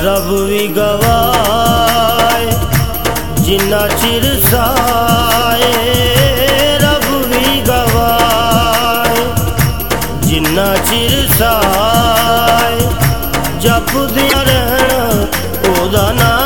रब भी गवाए जिन्ना चिर साए, रब भी गवाए जिन्ना चिर साए, जपदिया रहना ओदा नाम।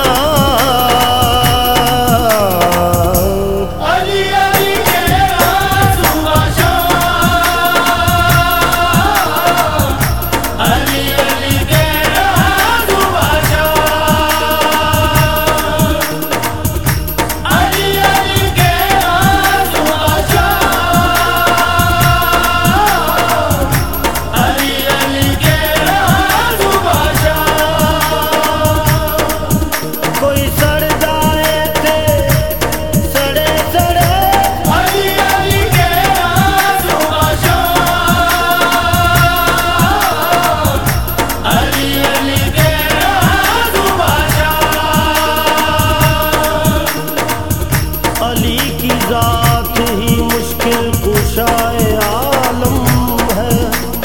अली की जात ही मुश्किल कुशाए आलम है,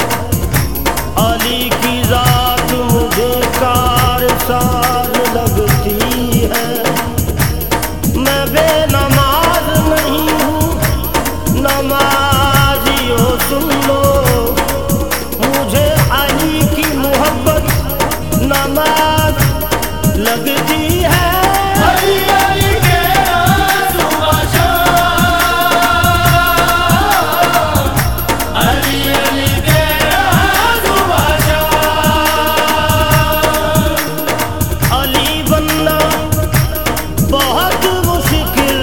अली की जात मुझे कारसार लगती है। मैं बेनमाज नहीं हूँ, नमाजियो सुन लो, मुझे अली की मोहब्बत नमाज लगती है। बहुत मुश्किल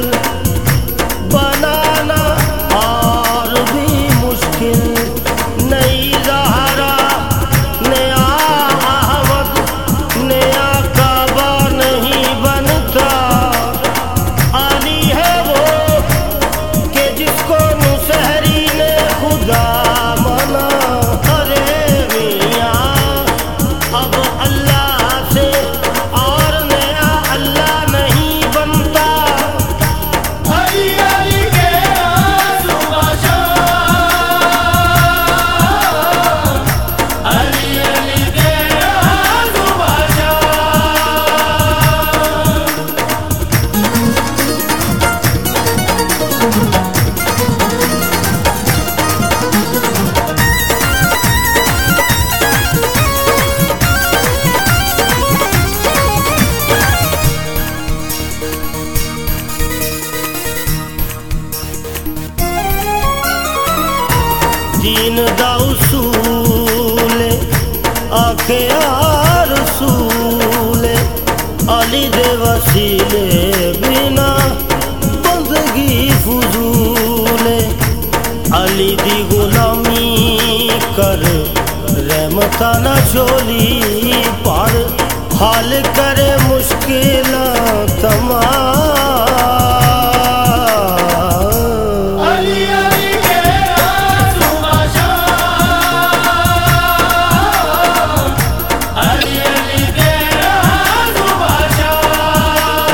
बनाना और भी मुश्किल, नई ज़हरा नया अहमद नया काबा नहीं बनता। अली है वो कि जिसको मुसहरी ने खुदा माना। अरे मियाँ अब अल्लाह से और नया अल्लाह नहीं बनता। अली अली के आंसू बादशाह, अली अली के आंसू बादशाह। दीन दा उसूल आखे यार रसूल, अली दे वसीले बिना बंदगी फजूल। अली दी गुलामी कर रहमता न झोली पर, हाल करे मुश्किल तमाम। अली अली के आंसू बादशाह, अली अली के आंसू बादशाह।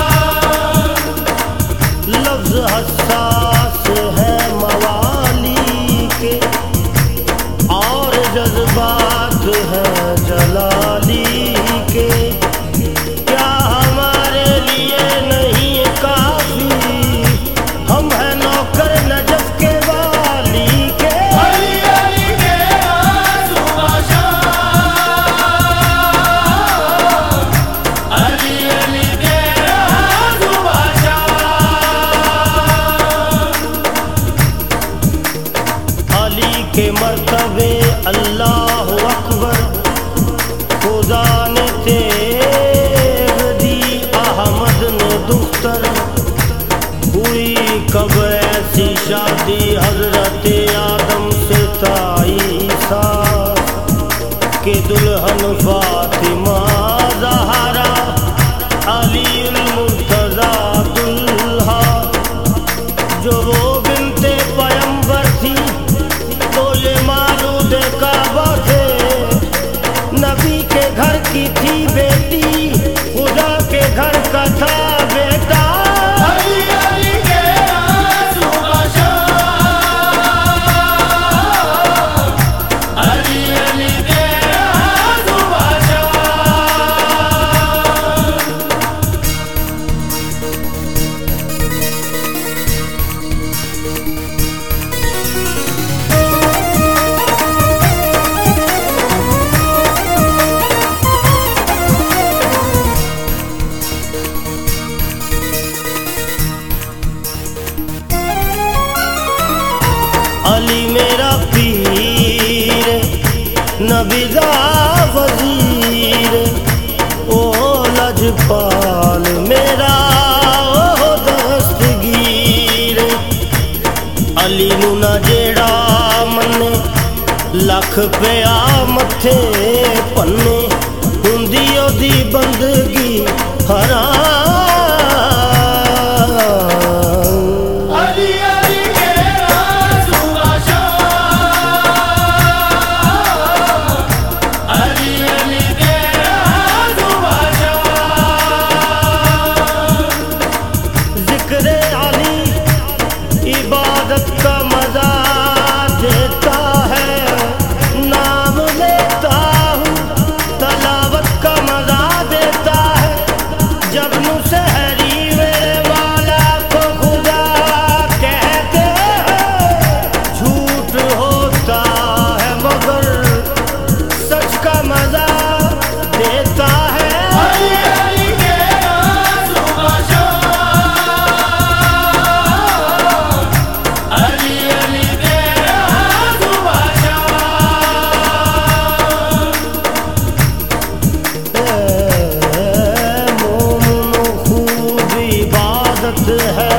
लफ्ज हसास है मवाली के और जज्बात है जलाली के। क्या हमारे लिए नहीं काफी, हम हैं नौकर नजफ के वाली के। अली अली के आंसू बादशाह, अली अली के आंसू बादशाह। अली के मर्तबे अल्लाह अकबर, खुदा ने तेग दी अहमद ने दुख्तर। हुई कब ऐसी शादी हजरत आदम से ताईसा, के दुल्हन फातिमा ज़हरा अली मुर्तज़ा दुल्हा। जो वो बिनते पैगंबर थी तो ये मारूद काबा थे, नबी के घर की थी बेटी, खुदा के घर का था बेटा। अली अली के आंसू बादशाह, अली अली के आंसू बादशाह। विदा वजीर ओ लजपाल मेरा ओ दस्तगीर अली नू ना जेड़ा मन्ने लख पिया मथे पन्ने हुंदी ओदी बंदगी हराम अली अली तेरा सुबह शाम अली अली तेरा सुबह शाम जिक्र अली इबादत का मजा देता है नाम लेता हूँ तलावत का मजा देता है जब मुसहरी मेरे वाला को खुदा कहते हैं झूठ होता है मगर सच का मजा देता है अली अली तेरा सुबह शाम अली अली तेरा सुबह शाम मोमनो खूब इबादत है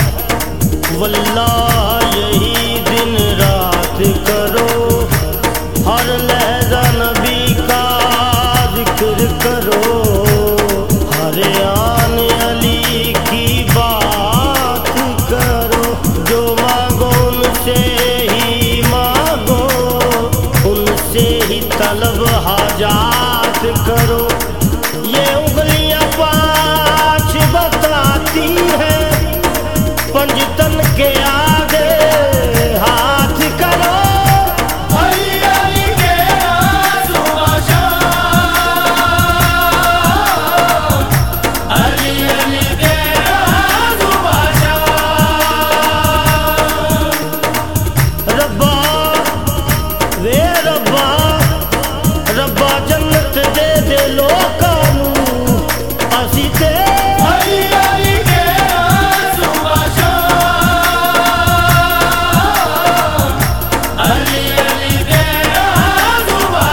वल्लाह यही दिन रात करो हर लहजा नबी का जिक्र करो हर आन अली की बात करो जो मांगो उनसे ही मांगो उनसे ही तलब हाजात करो ये उंगलियां पांच बताती हैं पंजतन के आगे हाथ करो अली अली तेरा सुबह शाम अली अली तेरा सुबह शाम रब्बा वे रब्बा रब्बा जन्नत दे दे लोकां नू असी ते अली अली तेरा सुबह शाम अली अली तेरा सुबह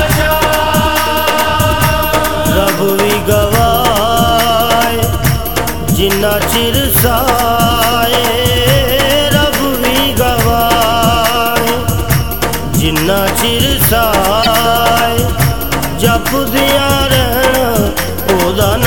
शाम रब भी गवाए जिन्ना चिर साए रब भी गवाए जिन्ना चिर साए जपदियां रहना ओदा